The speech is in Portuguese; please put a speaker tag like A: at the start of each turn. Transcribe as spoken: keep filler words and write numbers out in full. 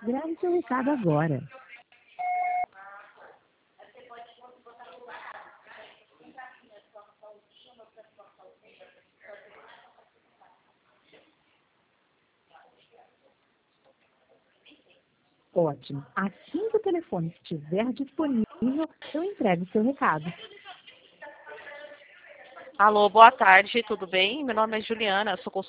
A: Grave seu recado agora. Ótimo. Assim que o telefone estiver disponível, eu entrego o seu recado.
B: Alô, boa tarde, tudo bem? Meu nome é Juliana, sou